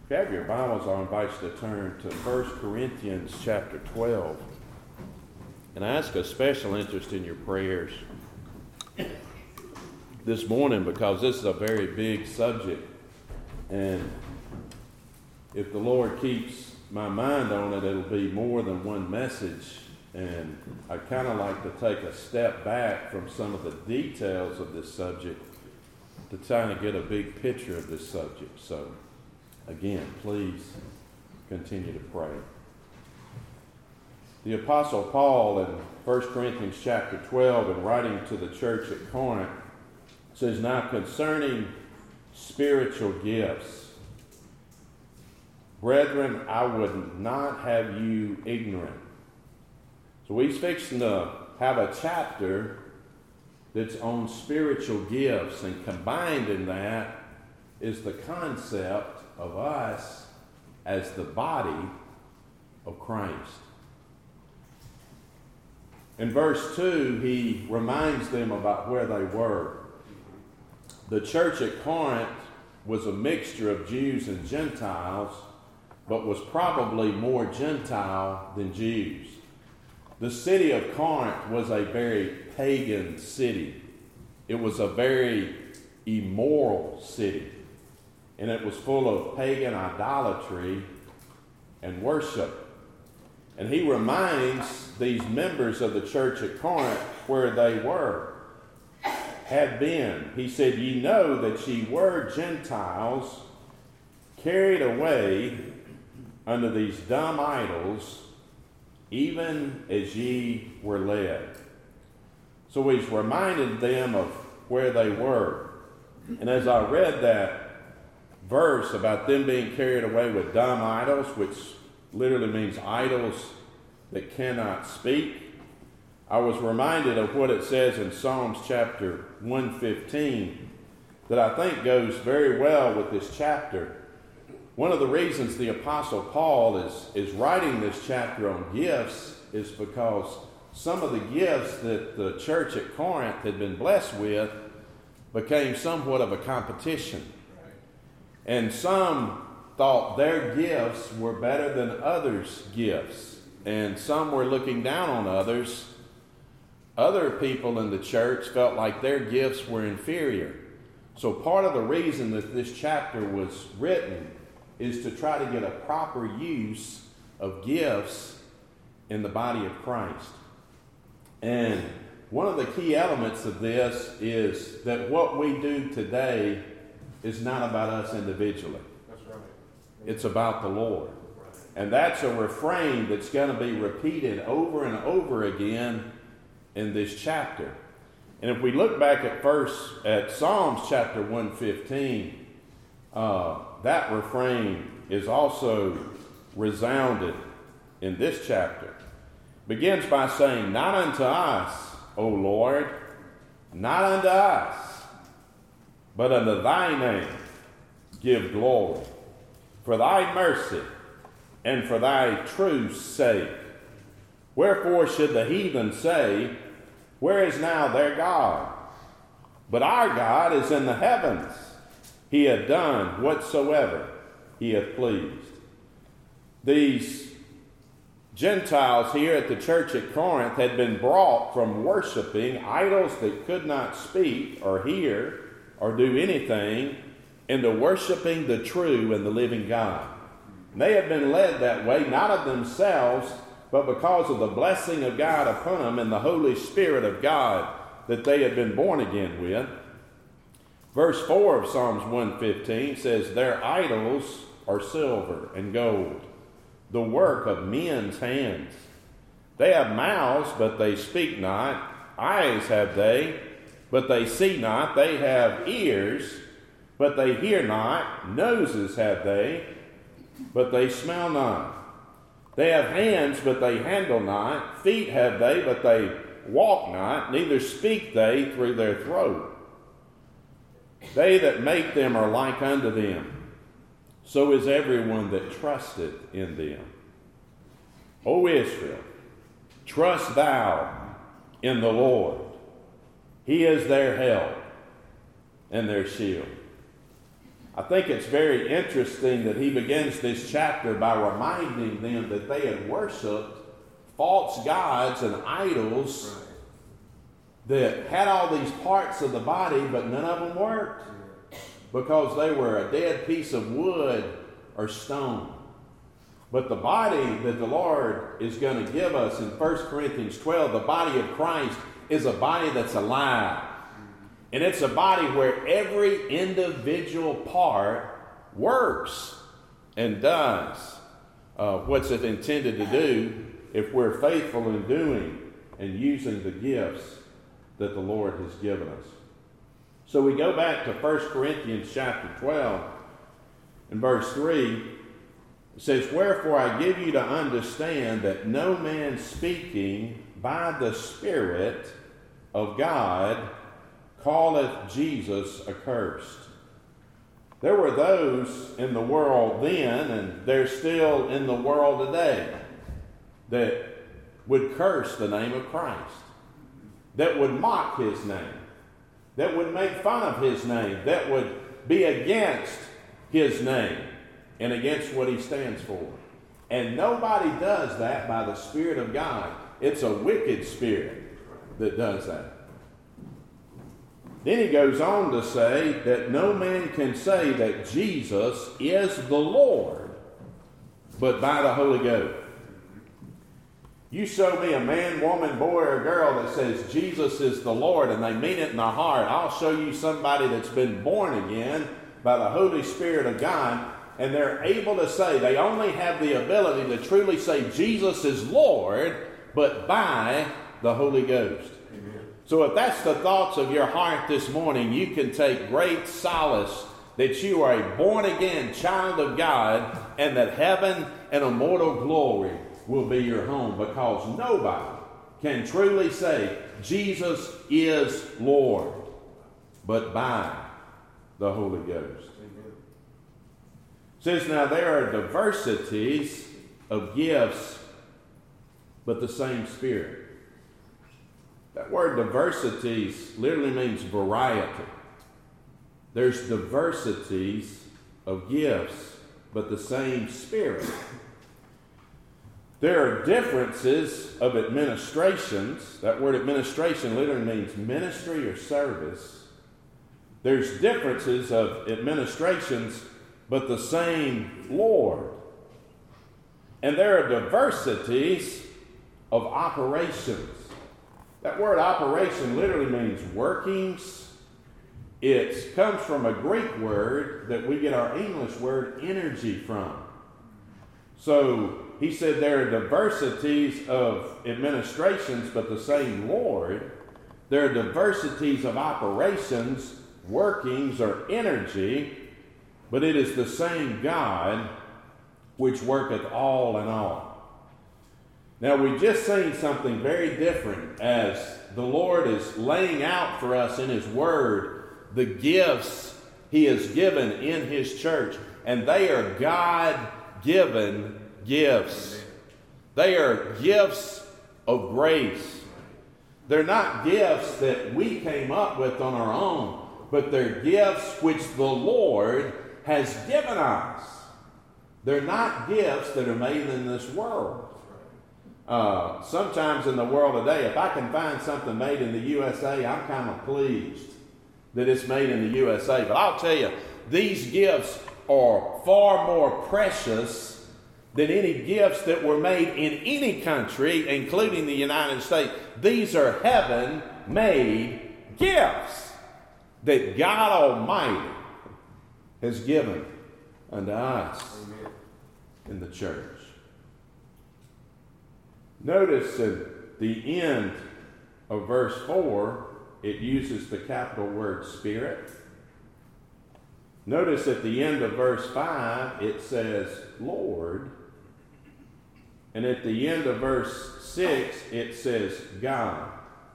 If you have your Bibles, I'll invite you to turn to 1 Corinthians chapter 12. And I ask a special interest in your prayers this morning because this is a very big subject. And if the Lord keeps my mind on it, it'll be more than one message. And I kind of like to take a step back from some of the details of this subject to try to get a big picture of this subject. So, again, please continue to pray. The Apostle Paul in 1 Corinthians chapter 12, in writing to the church at Corinth, says, "Now concerning spiritual gifts, brethren, I would not have you ignorant." So he's fixing to have a chapter that's on spiritual gifts, and combined in that is the concept of us as the body of Christ. In verse 2, he reminds them about where they were. The church at Corinth was a mixture of Jews and Gentiles, but was probably more Gentile than Jews. The city of Corinth was a very pagan city. It was a very immoral city. And it was full of pagan idolatry and worship. And he reminds these members of the church at Corinth where they had been. He said, "Ye know that ye were Gentiles, carried away unto these dumb idols, even as ye were led." So he's reminded them of where they were. And as I read that verse about them being carried away with dumb idols, which literally means idols that cannot speak, I was reminded of what it says in Psalms chapter 115 that I think goes very well with this chapter. One of the reasons the Apostle Paul is writing this chapter on gifts is because some of the gifts that the church at Corinth had been blessed with became somewhat of a competition. And some thought their gifts were better than others' gifts. And some were looking down on others. Other people in the church felt like their gifts were inferior. So part of the reason that this chapter was written is to try to get a proper use of gifts in the body of Christ. And one of the key elements of this is that what we do today is not about us individually. That's right. It's about the Lord. And that's a refrain that's going to be repeated over and over again in this chapter. And if we look back at Psalms chapter 115, that refrain is also resounded in this chapter. Begins by saying, "Not unto us, O Lord, not unto us, but unto thy name give glory, for thy mercy and for thy truth's sake. Wherefore should the heathen say, Where is now their God? But our God is in the heavens. He hath done whatsoever he hath pleased." These Gentiles here at the church at Corinth had been brought from worshiping idols that could not speak or hear or do anything into worshiping the true and the living God. And they had been led that way, not of themselves, but because of the blessing of God upon them and the Holy Spirit of God that they had been born again with. Verse 4 of Psalms 115 says, "Their idols are silver and gold, the work of men's hands. They have mouths, but they speak not. Eyes have they, but they see not. They have ears, but they hear not. Noses have they, but they smell not. They have hands, but they handle not. Feet have they, but they walk not. Neither speak they through their throat. They that make them are like unto them. So is everyone that trusteth in them. O Israel, trust thou in the Lord. He is their help and their shield." I think it's very interesting that he begins this chapter by reminding them that they had worshiped false gods and idols that had all these parts of the body, but none of them worked because they were a dead piece of wood or stone. But the body that the Lord is going to give us in 1 Corinthians 12, the body of Christ, is a body that's alive. And it's a body where every individual part works and does what's it intended to do if we're faithful in doing and using the gifts that the Lord has given us. So we go back to 1 Corinthians chapter 12 and verse 3. It says, "Wherefore I give you to understand that no man speaking by the Spirit of God calleth Jesus accursed." There were those in the world then, and they're still in the world today, that would curse the name of Christ, that would mock his name, that would make fun of his name, that would be against his name and against what he stands for. And nobody does that by the Spirit of God. It's a wicked spirit that does that. Then he goes on to say that no man can say that Jesus is the Lord, but by the Holy Ghost. You show me a man, woman, boy, or girl that says Jesus is the Lord and they mean it in their heart. I'll show you somebody that's been born again by the Holy Spirit of God, and they're able to say, they only have the ability to truly say Jesus is Lord, but by the Holy Ghost. Amen. So if that's the thoughts of your heart this morning, you can take great solace that you are a born-again child of God and that heaven and immortal glory will be your home, because nobody can truly say Jesus is Lord but by the Holy Ghost. Amen. It says, now there are diversities of gifts, but the same Spirit. That word diversities literally means variety. There's diversities of gifts, but the same Spirit. There are differences of administrations. That word administration literally means ministry or service. There's differences of administrations, but the same Lord. And there are diversities of operations. That word operation literally means workings. It comes from a Greek word that we get our English word energy from. So he said there are diversities of administrations, but the same Lord. There are diversities of operations, workings, or energy, but it is the same God which worketh all in all. Now we've just seen something very different as the Lord is laying out for us in His Word the gifts He has given in His church, and they are God-given gifts. They are gifts of grace. They're not gifts that we came up with on our own, but they're gifts which the Lord has given us. They're not gifts that are made in this world. Sometimes in the world today, if I can find something made in the USA, I'm kind of pleased that it's made in the USA. But I'll tell you, these gifts are far more precious than any gifts that were made in any country, including the United States. These are heaven-made gifts that God Almighty has given unto us. Amen. In the church. Notice at the end of verse 4, it uses the capital word Spirit. Notice at the end of verse 5, it says Lord. And at the end of verse 6, it says God.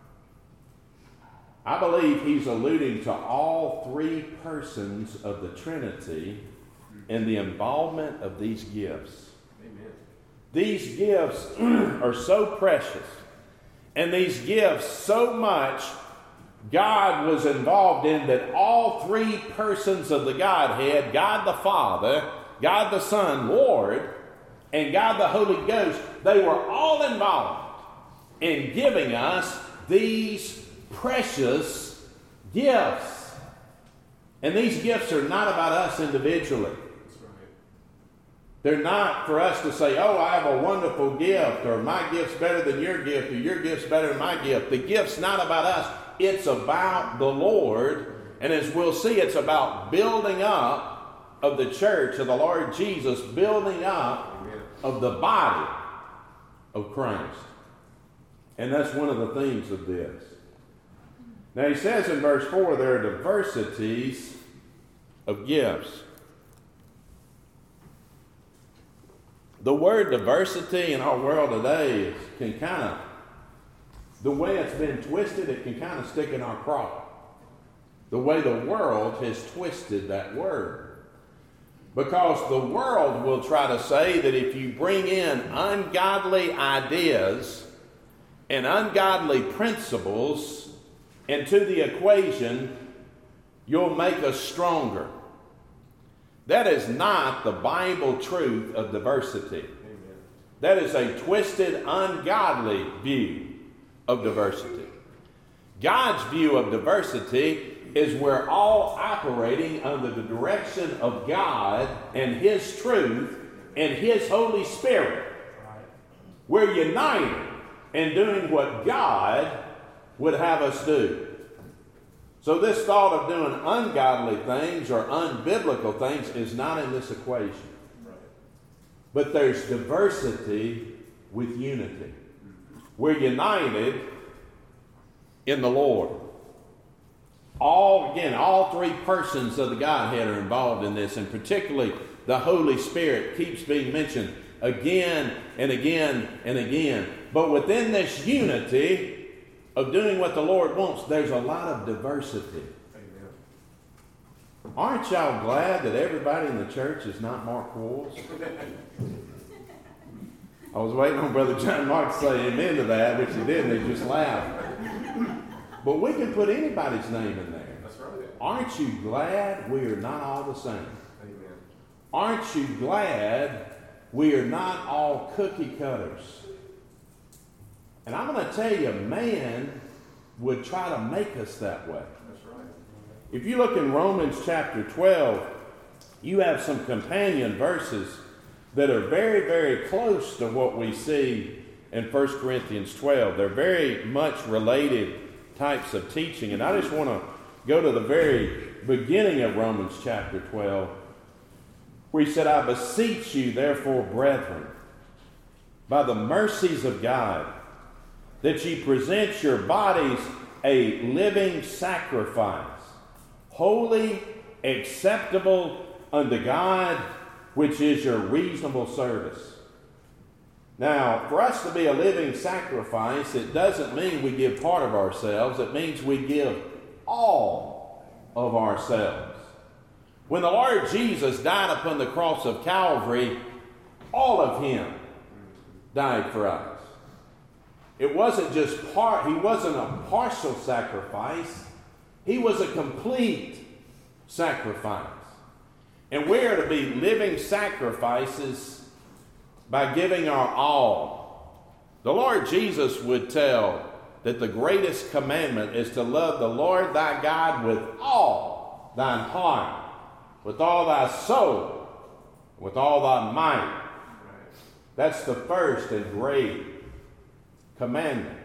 I believe he's alluding to all three persons of the Trinity in the involvement of these gifts. Amen. These gifts are so precious, and these gifts so much God was involved in, that all three persons of the Godhead, God the Father, God the Son, Lord, and God the Holy Ghost, they were all involved in giving us these precious gifts. And these gifts are not about us individually. They're not for us to say, oh, I have a wonderful gift, or my gift's better than your gift, or your gift's better than my gift. The gift's not about us. It's about the Lord. And as we'll see, it's about building up of the church of the Lord Jesus, building up of the body of Christ. And that's one of the themes of this. Now he says in verse 4, there are diversities of gifts. The word diversity in our world today can kind of, the way it's been twisted, it can kind of stick in our craw. The way the world has twisted that word. Because the world will try to say that if you bring in ungodly ideas and ungodly principles into the equation, you'll make us stronger. That is not the Bible truth of diversity. Amen. That is a twisted, ungodly view of diversity. God's view of diversity is we're all operating under the direction of God and His truth and His Holy Spirit. Right. We're united in doing what God would have us do. So this thought of doing ungodly things or unbiblical things is not in this equation. Right. But there's diversity with unity. We're united in the Lord. All three persons of the Godhead are involved in this, and particularly the Holy Spirit keeps being mentioned again and again and again. But within this unity of doing what the Lord wants, there's a lot of diversity. Amen. Aren't y'all glad that everybody in the church is not Mark Quarles? I was waiting on Brother John Mark to say amen to that, which he didn't. He just laughed. But we can put anybody's name in there. That's right. Aren't you glad we are not all the same? Amen. Aren't you glad we are not all cookie cutters? And I'm going to tell you, man would try to make us that way. That's right. If you look in Romans chapter 12, you have some companion verses that are very, very close to what we see in 1 Corinthians 12. They're very much related types of teaching. And I just want to go to the very beginning of Romans chapter 12, where he said, I beseech you, therefore, brethren, by the mercies of God, that ye present your bodies a living sacrifice, holy, acceptable unto God, which is your reasonable service. Now, for us to be a living sacrifice, it doesn't mean we give part of ourselves. It means we give all of ourselves. When the Lord Jesus died upon the cross of Calvary, all of Him died for us. It wasn't just he wasn't a partial sacrifice. He was a complete sacrifice. And we are to be living sacrifices by giving our all. The Lord Jesus would tell that the greatest commandment is to love the Lord thy God with all thine heart, with all thy soul, with all thy might. That's the first and great commandment.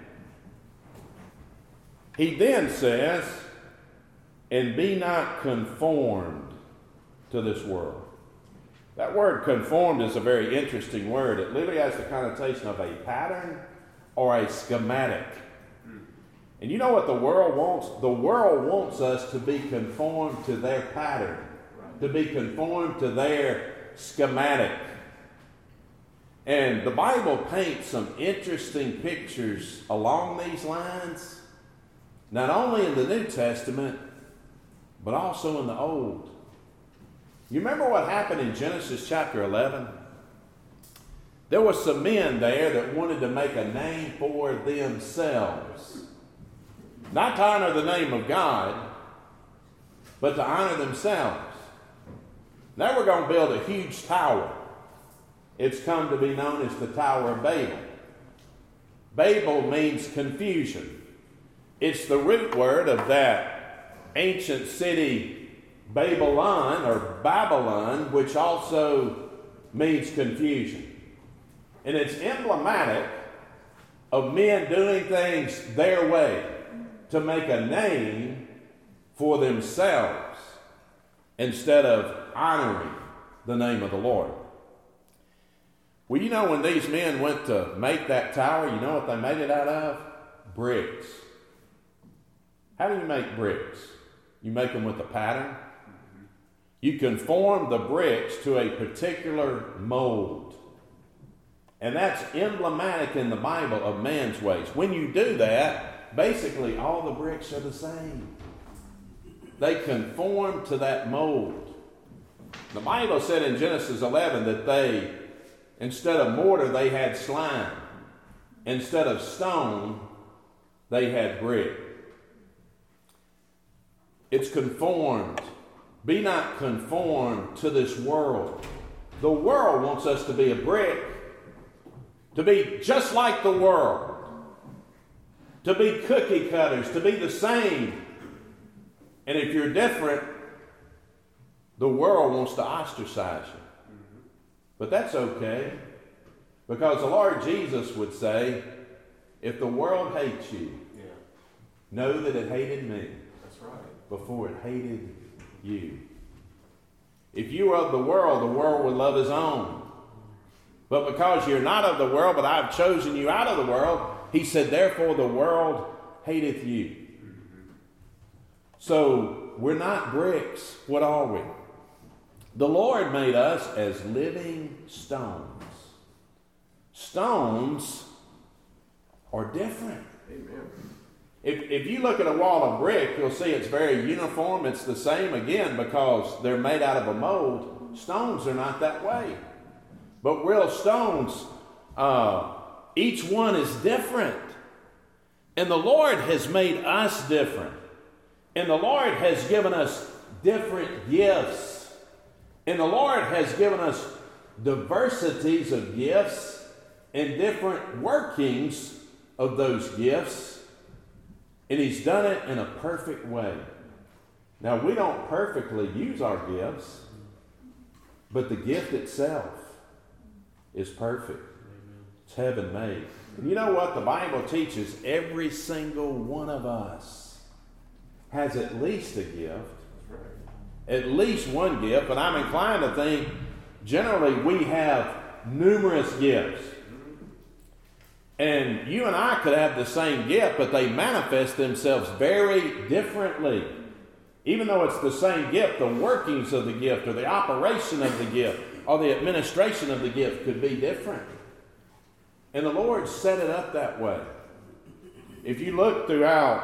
He then says, and be not conformed to this world. That word conformed is a very interesting word. It literally has the connotation of a pattern or a schematic. And you know what the world wants? The world wants us to be conformed to their pattern, to be conformed to their schematic. And the Bible paints some interesting pictures along these lines, not only in the New Testament, but also in the Old. You remember what happened in Genesis chapter 11? There were some men there that wanted to make a name for themselves. Not to honor the name of God, but to honor themselves. Now we're going to build a huge tower. It's come to be known as the Tower of Babel. Babel means confusion. It's the root word of that ancient city Babylon or Babylon, which also means confusion. And it's emblematic of men doing things their way to make a name for themselves instead of honoring the name of the Lord. Well, you know, when these men went to make that tower, you know what they made it out of? Bricks. How do you make bricks? You make them with a pattern. You conform the bricks to a particular mold. And that's emblematic in the Bible of man's ways. When you do that, basically all the bricks are the same. They conform to that mold. The Bible said in Genesis 11 that they, instead of mortar, they had slime. Instead of stone, they had brick. It's conformed. Be not conformed to this world. The world wants us to be a brick, to be just like the world, to be cookie cutters, to be the same. And if you're different, the world wants to ostracize you. But that's okay, because the Lord Jesus would say, if the world hates you, know that it hated me. That's right. Before it hated you. If you were of the world would love his own. But because you're not of the world, but I've chosen you out of the world, he said, therefore the world hateth you. So we're not bricks. What are we? The Lord made us as living stones. Stones are different. Amen. If you look at a wall of brick, you'll see it's very uniform. It's the same again because they're made out of a mold. Stones are not that way. But real stones, each one is different. And the Lord has made us different. And the Lord has given us different gifts. And the Lord has given us diversities of gifts and different workings of those gifts. And he's done it in a perfect way. Now, we don't perfectly use our gifts, but the gift itself is perfect. Amen. It's heaven made. And you know what? The Bible teaches every single one of us has at least a gift. That's right. At least one gift. But I'm inclined to think generally we have numerous gifts. And you and I could have the same gift, but they manifest themselves very differently. Even though it's the same gift, the workings of the gift or the operation of the gift or the administration of the gift could be different. And the Lord set it up that way. If you look throughout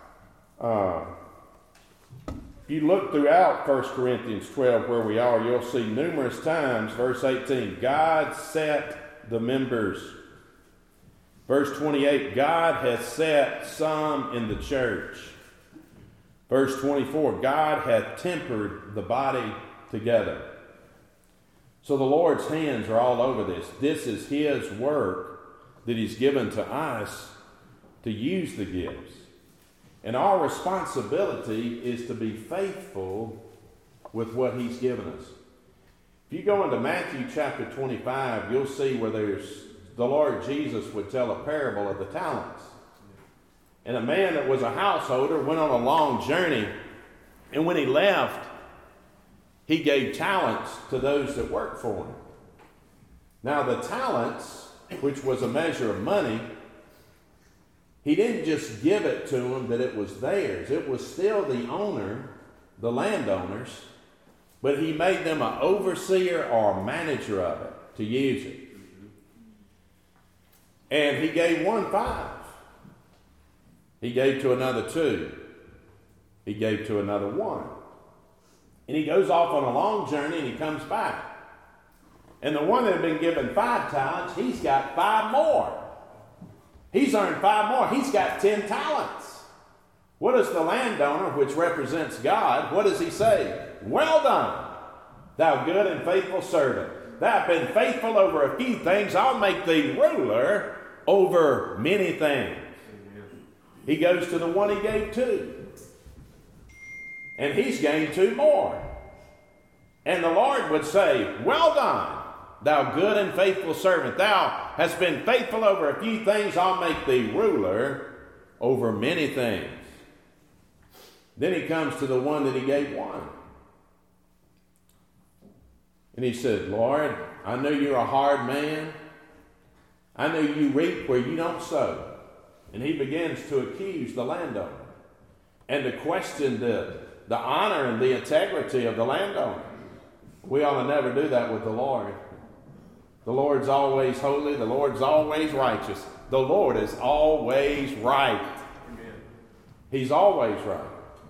1 Corinthians 12 where we are, you'll see numerous times, verse 18, God set the members. Verse 28, God hath set some in the church. Verse 24, God hath tempered the body together. So the Lord's hands are all over this. This is his work that he's given to us to use the gifts. And our responsibility is to be faithful with what he's given us. If you go into Matthew chapter 25, you'll see where the Lord Jesus would tell a parable of the talents. And a man that was a householder went on a long journey, and when he left, he gave talents to those that worked for him. Now the talents, which was a measure of money, he didn't just give it to them that it was theirs. It was still the owner, the landowners, but he made them an overseer or manager of it to use it. And he gave one 5. He gave to another 2. He gave to another 1. And he goes off on a long journey and he comes back. And the one that had been given 5 talents, he's got 5 more. He's earned 5 more. He's got 10 talents. What does the landowner, which represents God, what does he say? Well done, thou good and faithful servant. Thou hast been faithful over a few things. I'll make thee ruler over many things. Amen. He goes to the one he gave two. And he's gained two more. And the Lord would say, well done, thou good and faithful servant. Thou hast been faithful over a few things. I'll make thee ruler over many things. Then he comes to the one that he gave one. And he said, Lord, I know you're a hard man. I know you reap where you don't sow. And he begins to accuse the landowner and to question the honor and the integrity of the landowner. We ought to never do that with the Lord. The Lord's always holy. The Lord's always righteous. The Lord is always right. Amen. He's always right.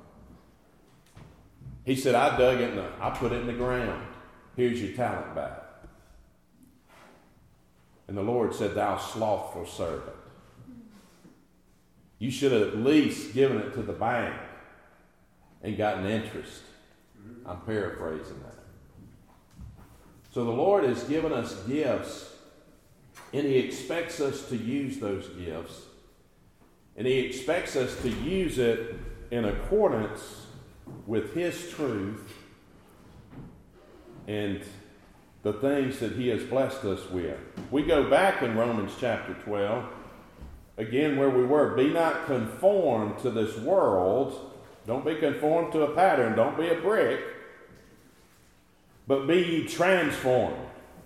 He said, I dug it and I put it in the ground. Here's your talent back. And the Lord said, thou slothful servant. You should have at least given it to the bank and gotten interest. I'm paraphrasing that. So the Lord has given us gifts, and he expects us to use those gifts. And he expects us to use it in accordance with his truth and the things that he has blessed us with. We go back in Romans chapter 12, again where we were. Be not conformed to this world. Don't be conformed to a pattern. Don't be a brick. But be ye transformed.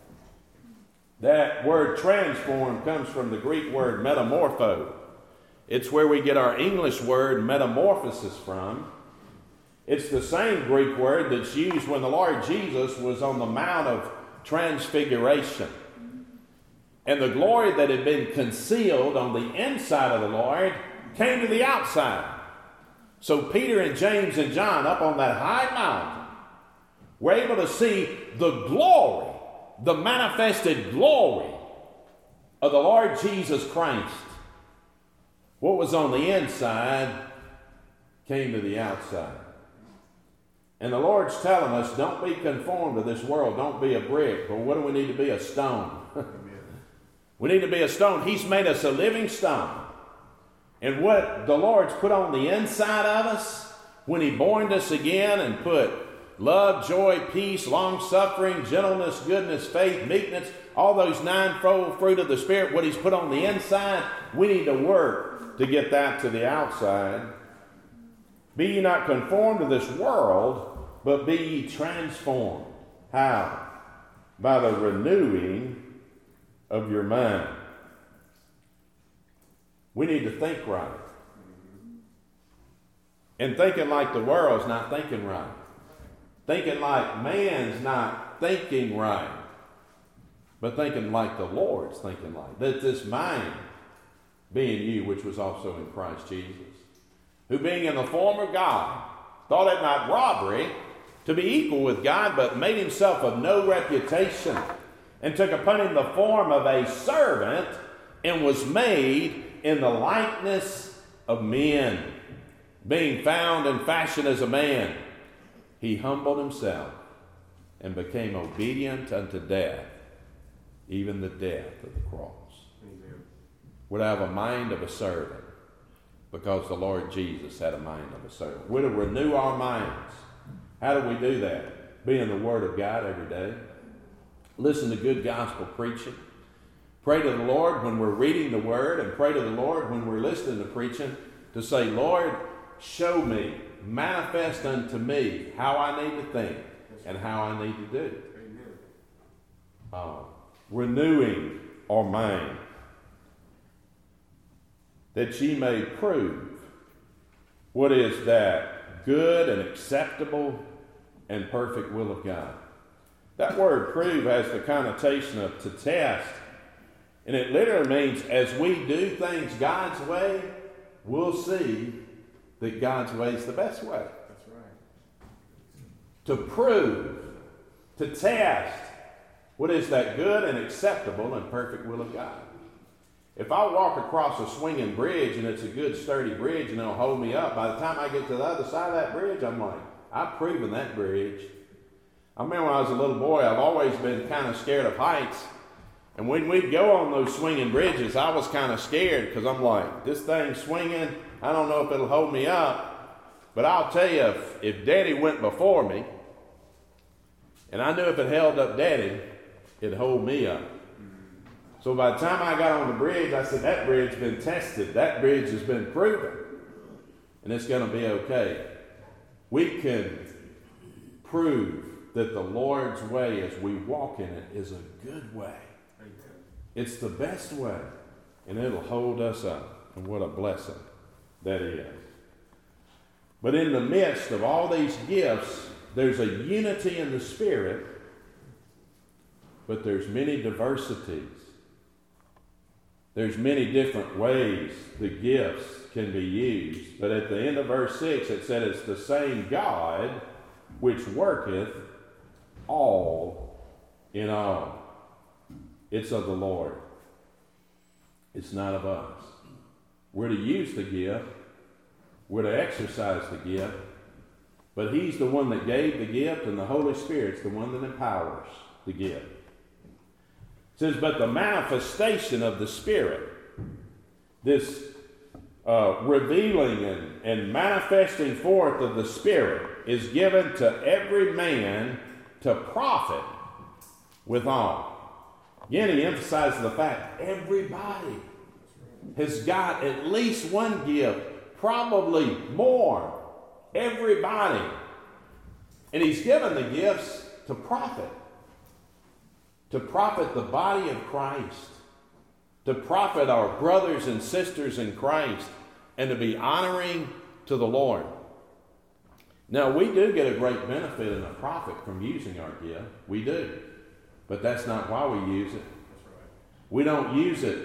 That word transformed comes from the Greek word metamorpho. It's where we get our English word metamorphosis from. It's the same Greek word that's used when the Lord Jesus was on the Mount of Transfiguration. And the glory that had been concealed on the inside of the Lord came to the outside. So Peter and James and John up on that high mountain were able to see the glory, the manifested glory of the Lord Jesus Christ. What was on the inside came to the outside. And the Lord's telling us, don't be conformed to this world. Don't be a brick. But what do we need to be? A stone. We need to be a stone. He's made us a living stone. And what the Lord's put on the inside of us, when he born us again and put love, joy, peace, long-suffering, gentleness, goodness, faith, meekness, all those ninefold fruit of the Spirit, what he's put on the inside, we need to work to get that to the outside. Be ye not conformed to this world, but be ye transformed. How? By the renewing of your mind. We need to think right. And thinking like the world's not thinking right. Thinking like man's not thinking right. But thinking like the Lord's thinking like. That this mind being you, which was also in Christ Jesus, who being in the form of God, thought it not robbery to be equal with God, but made himself of no reputation, and took upon him the form of a servant, and was made in the likeness of men. Being found in fashion as a man, he humbled himself and became obedient unto death, even the death of the cross. Amen. Would have a mind of a servant, because the Lord Jesus had a mind of a servant. We're to renew our minds. How do we do that? Be in the Word of God every day. Listen to good gospel preaching. Pray to the Lord when we're reading the Word, and pray to the Lord when we're listening to preaching, to say, Lord, show me, manifest unto me how I need to think and how I need to do. Renewing our mind, that ye may prove what is that good and acceptable and perfect will of God. That word prove has the connotation of to test, and it literally means as we do things God's way, we'll see that God's way is the best way. That's right. To prove, to test what is that good and acceptable and perfect will of God. If I walk across a swinging bridge and it's a good sturdy bridge and it'll hold me up, by the time I get to the other side of that bridge, I'm like, I've proven that bridge. I remember when I was a little boy, I've always been kind of scared of heights. And when we'd go on those swinging bridges, I was kind of scared because I'm like, this thing's swinging. I don't know if it'll hold me up. But I'll tell you, if Daddy went before me, and I knew if it held up Daddy, it'd hold me up. So by the time I got on the bridge, I said, that bridge's been tested. That bridge has been proven. And it's going to be okay. We can prove that the Lord's way as we walk in it is a good way. It's the best way. And it'll hold us up. And what a blessing that is. But in the midst of all these gifts, there's a unity in the Spirit, but there's many diversities. There's many different ways the gifts can be used. But at the end of verse 6, it said it's the same God which worketh all in all. It's of the Lord. It's not of us. We're to use the gift. We're to exercise the gift. But He's the one that gave the gift, and the Holy Spirit's the one that empowers the gift. It says, but the manifestation of the Spirit, this revealing and manifesting forth of the Spirit, is given to every man to profit withal. Again, he emphasizes the fact everybody has got at least one gift, probably more. Everybody. And He's given the gifts to profit. To profit the body of Christ, to profit our brothers and sisters in Christ, and to be honoring to the Lord. Now, we do get a great benefit and a profit from using our gift. We do. But that's not why we use it. We don't use it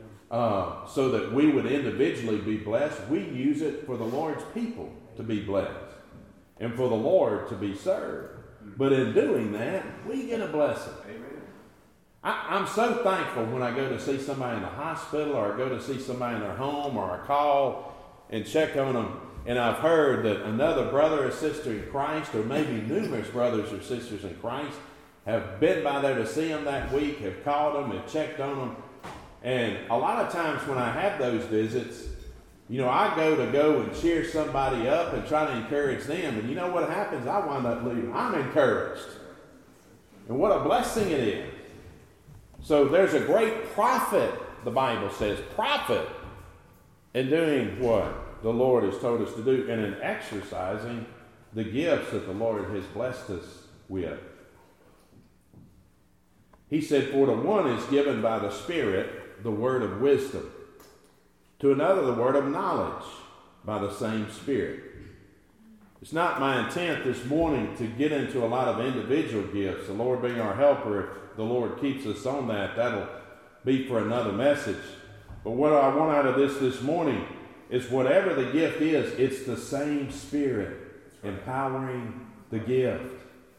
so that we would individually be blessed. We use it for the Lord's people to be blessed and for the Lord to be served. But in doing that, we get a blessing. Amen. I'm so thankful when I go to see somebody in the hospital, or I go to see somebody in their home, or I call and check on them, and I've heard that another brother or sister in Christ, or maybe numerous brothers or sisters in Christ, have been by there to see them that week, have called them, have checked on them. And a lot of times when I have those visits, I go and cheer somebody up and try to encourage them. And you know what happens? I wind up leaving. I'm encouraged. And what a blessing it is. So there's a great profit, the Bible says, profit in doing what the Lord has told us to do, and in exercising the gifts that the Lord has blessed us with. He said, for to one is given by the Spirit the word of wisdom, to another the word of knowledge by the same Spirit. It's not my intent this morning to get into a lot of individual gifts. The Lord being our helper, if the Lord keeps us on that, that'll be for another message. But what I want out of this morning is whatever the gift is, it's the same Spirit empowering the gift.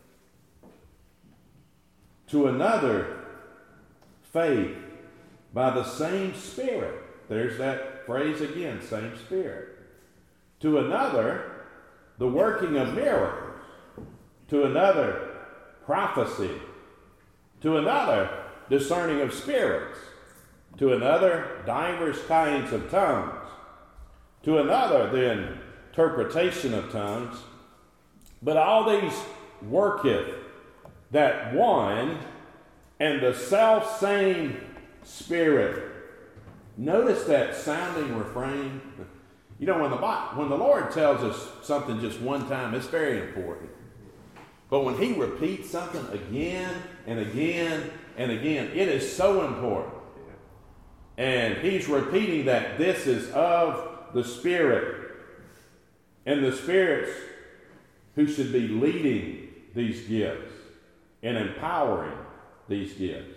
To another, faith by the same Spirit. There's that phrase again, same Spirit. To another, the working of miracles. To another, prophecy. To another, discerning of spirits. To another, divers kinds of tongues. To another, the interpretation of tongues. But all these worketh that one and the self-same Spirit. Notice that sounding refrain. When the Lord tells us something just one time, it's very important. But when He repeats something again and again and again, it is so important. And He's repeating that this is of the Spirit. And the Spirit's who should be leading these gifts and empowering these gifts.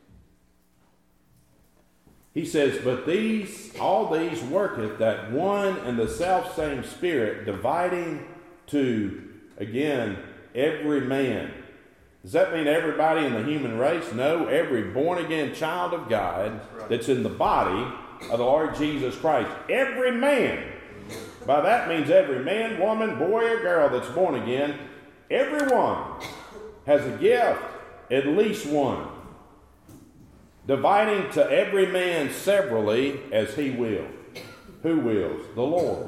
He says, but all these worketh that one and the selfsame Spirit, dividing to, again, every man Does that mean everybody in the human race? No, every born-again child of God that's in the body of the Lord Jesus Christ. Every man. By that means every man, woman, boy, or girl that's born again, everyone has a gift, at least one, dividing to every man severally as he will. Who wills? The Lord.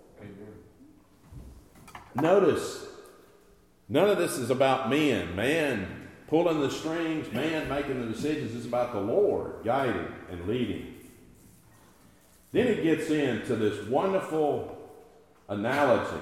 Notice, none of this is about men. Man pulling the strings, man making the decisions. It's about the Lord guiding and leading. Then it gets into this wonderful analogy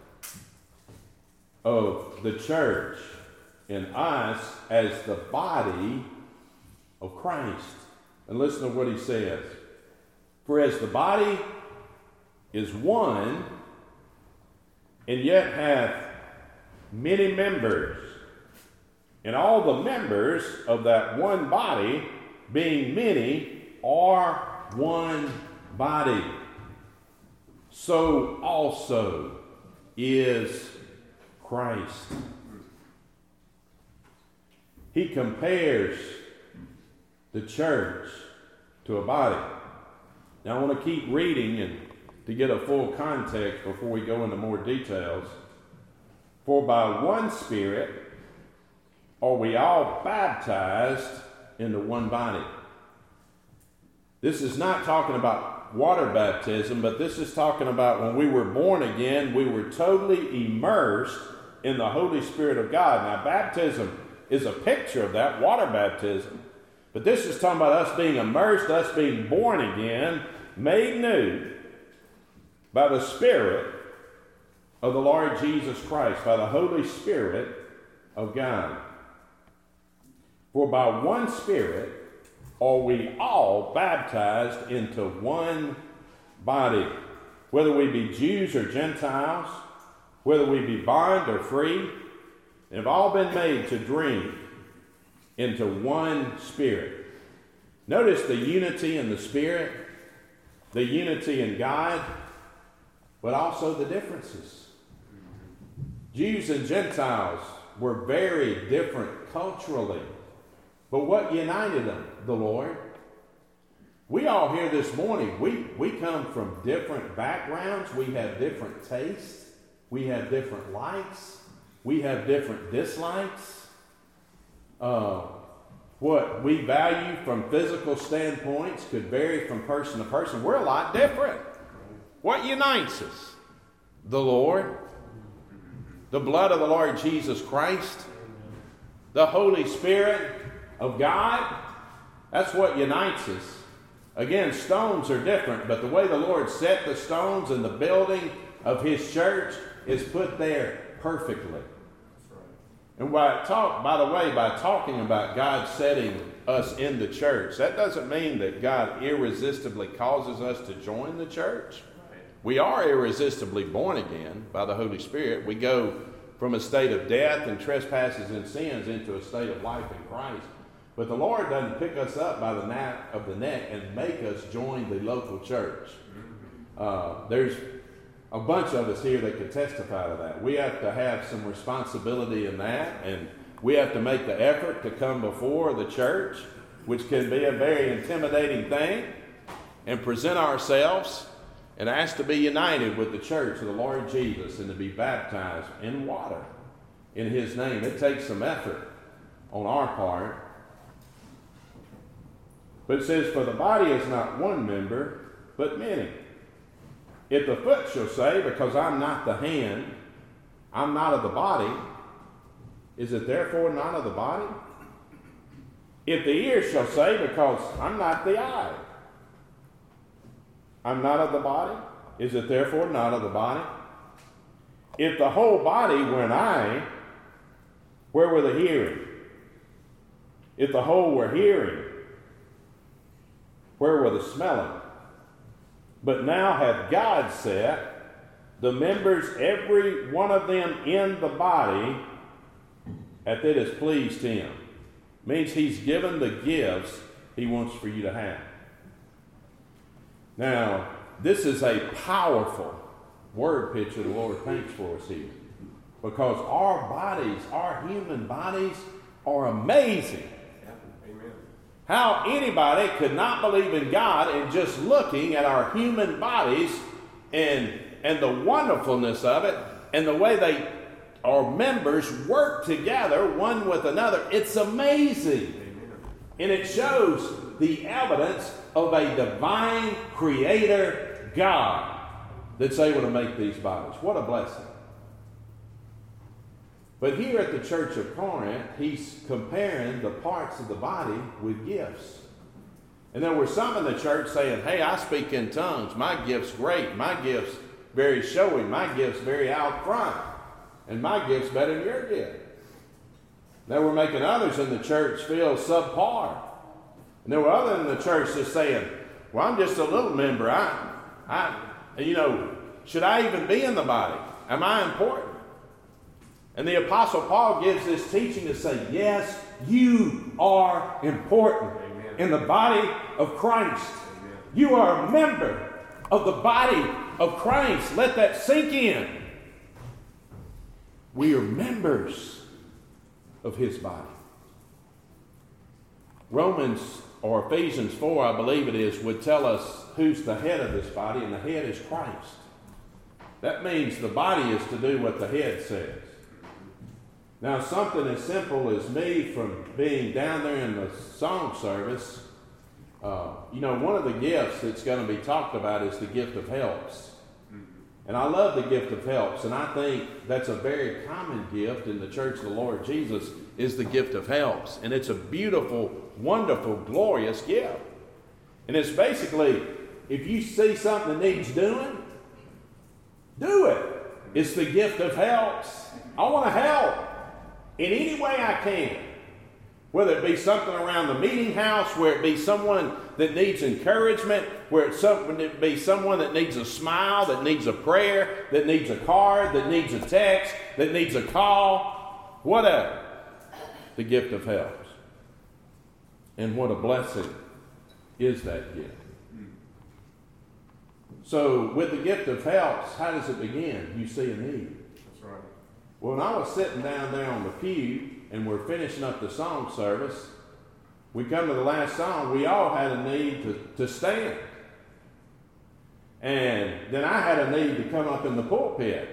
of the church and us as the body of Christ. And listen to what he says. For as the body is one, and yet hath many members, and all the members of that one body, being many, are one body, so also is Christ. He compares the church to a body. Now I want to keep reading and to get a full context before we go into more details. For by one Spirit are we all baptized into one body. This is not talking about water baptism, but this is talking about when we were born again, we were totally immersed in the Holy Spirit of God. Now, baptism is a picture of that, water baptism. But this is talking about us being immersed, us being born again, made new by the Spirit of the Lord Jesus Christ, by the Holy Spirit of God. For by one Spirit are we all baptized into one body, whether we be Jews or Gentiles, whether we be bond or free, and have all been made to drink into one Spirit. Notice the unity in the Spirit, the unity in God, but also the differences. Jews and Gentiles were very different culturally. But what united them? The Lord. We all here this morning, we come from different backgrounds. We have different tastes. We have different likes. We have different dislikes. What we value from physical standpoints could vary from person to person. We're a lot different. What unites us? The Lord, the blood of the Lord Jesus Christ, the Holy Spirit of God. That's what unites us. Again, stones are different, but the way the Lord set the stones in the building of His church is put there perfectly. And by the way, by talking about God setting us in the church, that doesn't mean that God irresistibly causes us to join the church. We are irresistibly born again by the Holy Spirit. We go from a state of death and trespasses and sins into a state of life in Christ. But the Lord doesn't pick us up by the nape of the neck and make us join the local church. There's a bunch of us here that can testify to that. We have to have some responsibility in that, and we have to make the effort to come before the church, which can be a very intimidating thing, and present ourselves and ask to be united with the church of the Lord Jesus and to be baptized in water in His name. It takes some effort on our part. But it says, for the body is not one member, but many. If the foot shall say, because I'm not the hand, I'm not of the body, is it therefore not of the body? If the ear shall say, because I'm not the eye, I'm not of the body, is it therefore not of the body? If the whole body were an eye, where were the hearing? If the whole were hearing, where were the smelling? But now hath God set the members, every one of them in the body, hath it has pleased Him. Means He's given the gifts He wants for you to have. Now, this is a powerful word picture the Lord paints for us here. Because our bodies, our human bodies, are amazing. Amen. How anybody could not believe in God in just looking at our human bodies and the wonderfulness of it and the way they, our members, work together one with another. It's amazing. Amen. And it shows the evidence of a divine creator God that's able to make these bodies. What a blessing. But here at the church of Corinth, he's comparing the parts of the body with gifts. And there were some in the church saying, hey, I speak in tongues. My gift's great. My gift's very showy. My gift's very out front. And my gift's better than your gift. They were making others in the church feel subpar. And there were others in the church just saying, well, I'm just a little member. Should I even be in the body? Am I important? And the Apostle Paul gives this teaching to say, yes, you are important. Amen. In the body of Christ. Amen. You are a member of the body of Christ. Let that sink in. We are members of his body. Romans or Ephesians 4, I believe it is, would tell us who's the head of this body, and the head is Christ. That means the body is to do what the head says. Now, something as simple as me from being down there in the song service, one of the gifts that's going to be talked about is the gift of helps. And I love the gift of helps, and I think that's a very common gift in the Church of the Lord Jesus is the gift of helps. And it's a beautiful, wonderful, glorious gift. And it's basically, if you see something that needs doing, do it. It's the gift of helps. I want to help in any way I can. Whether it be something around the meeting house, where it be someone that needs encouragement, where it be someone that needs a smile, that needs a prayer, that needs a card, that needs a text, that needs a call, whatever. The gift of helps. And what a blessing is that gift. So with the gift of helps, how does it begin? You see a need. That's right. Well, when I was sitting down there on the pew and we're finishing up the song service, we come to the last song, we all had a need to stand. And then I had a need to come up in the pulpit.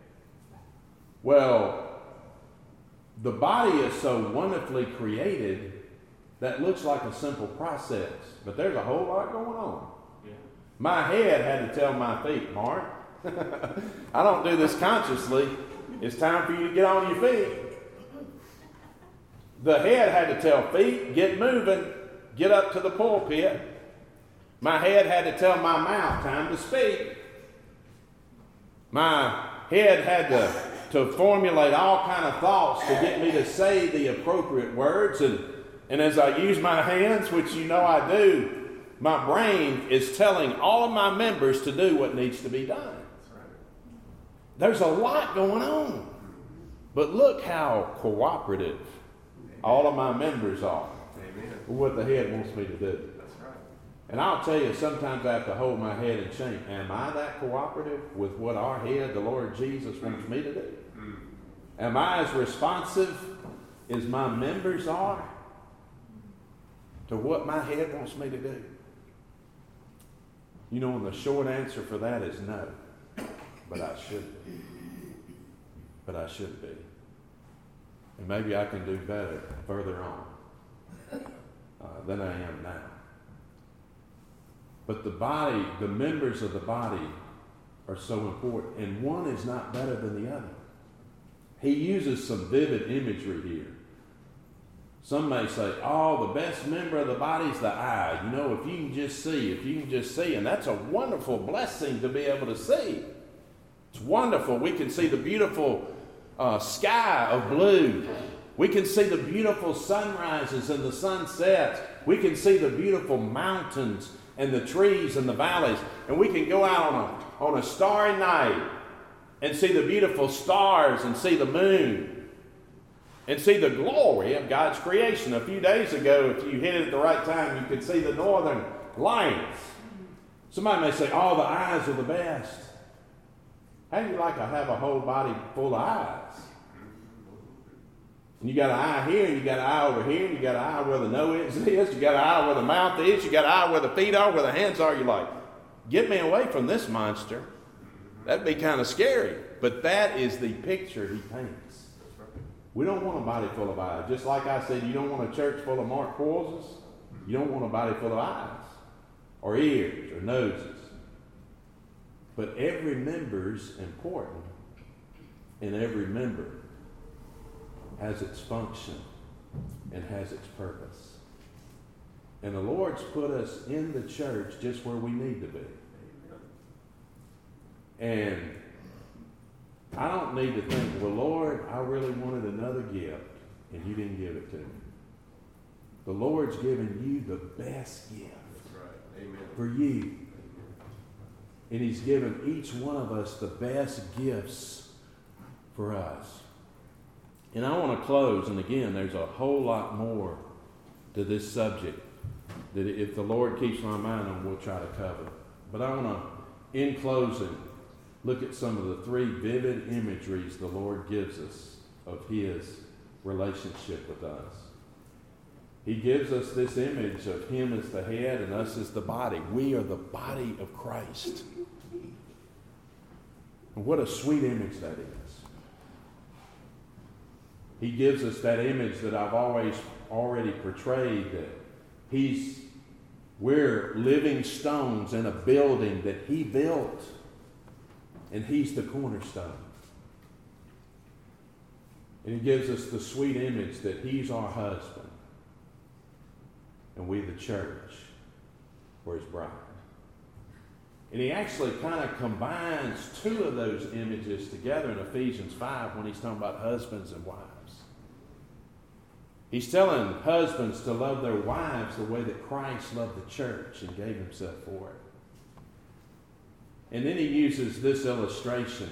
Well, the body is so wonderfully created that looks like a simple process, but there's a whole lot going on. Yeah. My head had to tell my feet, Mark, I don't do this consciously. It's time for you to get on your feet. The head had to tell feet, get moving, get up to the pulpit. My head had to tell my mouth, time to speak. My head had to formulate all kind of thoughts to get me to say the appropriate words. And as I use my hands, which you know I do, my brain is telling all of my members to do what needs to be done. That's right. There's a lot going on. But look how cooperative all of my members are. Amen. with what the head wants me to do. That's right. And I'll tell you, sometimes I have to hold my head in shame. Am I that cooperative with what our head, the Lord Jesus, wants me to do? Am I as responsive as my members are to what my head wants me to do? You know, and the short answer for that is no. But I should be. But I should be. And maybe I can do better further on than I am now. But the body, the members of the body are so important. And one is not better than the other. He uses some vivid imagery here. Some may say, oh, the best member of the body is the eye. You know, if you can just see. And that's a wonderful blessing to be able to see. It's wonderful. We can see the beautiful sky of blue. We can see the beautiful sunrises and the sunsets. We can see the beautiful mountains and the trees and the valleys. And we can go out on a starry night and see the beautiful stars and see the moon and see the glory of God's creation. A few days ago, if you hit it at the right time, you could see the northern lights. Somebody may say, oh, the eyes are the best. How do you like to have a whole body full of eyes? And you got an eye here, and you got an eye over here, and you got an eye where the nose is, you got an eye where the mouth is, you got an eye where the feet are, where the hands are. You're like, get me away from this monster. That'd be kind of scary. But that is the picture he paints. We don't want a body full of eyes. Just like I said, you don't want a church full of Mark Quarleses. You don't want a body full of eyes or ears or noses. But every member's important, and every member has its function and has its purpose. And the Lord's put us in the church just where we need to be. And I don't need to think, well, Lord, I really wanted another gift, and you didn't give it to me. The Lord's given you the best gift for you. And he's given each one of us the best gifts for us. And I want to close, and again, there's a whole lot more to this subject that if the Lord keeps my mind on, we'll try to cover. But I want to, in closing, look at some of the three vivid imageries the Lord gives us of his relationship with us. He gives us this image of him as the head and us as the body. We are the body of Christ. And what a sweet image that is. He gives us that image that I've already portrayed, that we're living stones in a building that he built, and he's the cornerstone. And he gives us the sweet image that he's our husband, and we the church, or his bride. And he actually kind of combines two of those images together in Ephesians 5 when he's talking about husbands and wives. He's telling husbands to love their wives the way that Christ loved the church and gave himself for it. And then he uses this illustration.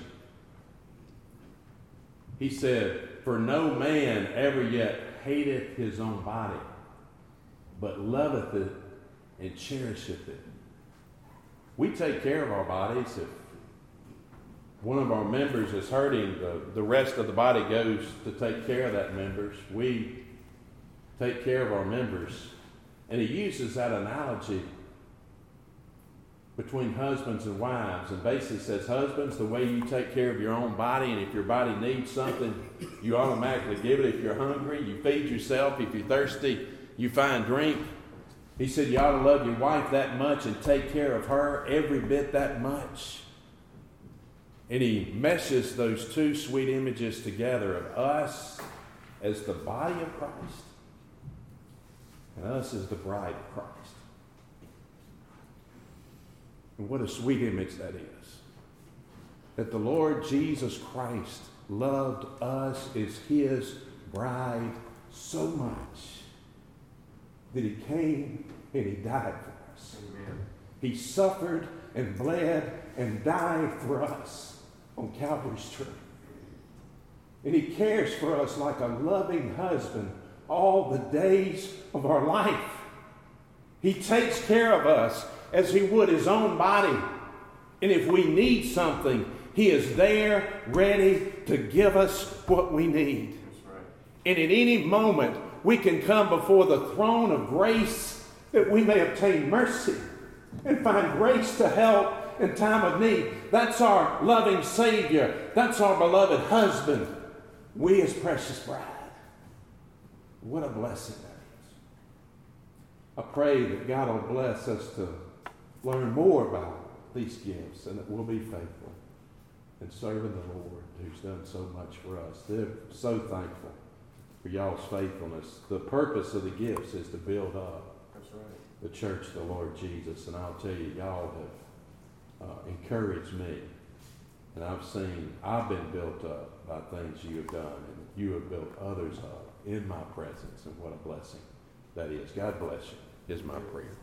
He said, "For no man ever yet hateth his own body, but loveth it and cherisheth it." We take care of our bodies. If one of our members is hurting, the rest of the body goes to take care of that members. We take care of our members. And he uses that analogy between husbands and wives, and basically says, husbands, the way you take care of your own body, and if your body needs something, you automatically give it. If you're hungry, you feed yourself. If you're thirsty, you find drink. He said you ought to love your wife that much and take care of her every bit that much. And he meshes those two sweet images together of us as the body of Christ and us as the bride of Christ. And what a sweet image that is. That the Lord Jesus Christ loved us as his bride so much that he came and he died for us. Amen. He suffered and bled and died for us on Calvary's tree. And he cares for us like a loving husband all the days of our life. He takes care of us as he would his own body. And if we need something, he is there ready to give us what we need. That's right. And at any moment, we can come before the throne of grace that we may obtain mercy and find grace to help in time of need. That's our loving Savior. That's our beloved husband. We his precious bride. What a blessing that is. I pray that God will bless us to learn more about these gifts and that we'll be faithful in serving the Lord who's done so much for us. They're so thankful for y'all's faithfulness. The purpose of the gifts is to build up the church of the Lord Jesus. And I'll tell you, y'all have encouraged me. And I've been built up by things you have done. And you have built others up in my presence. And what a blessing that is. God bless you, is my prayer.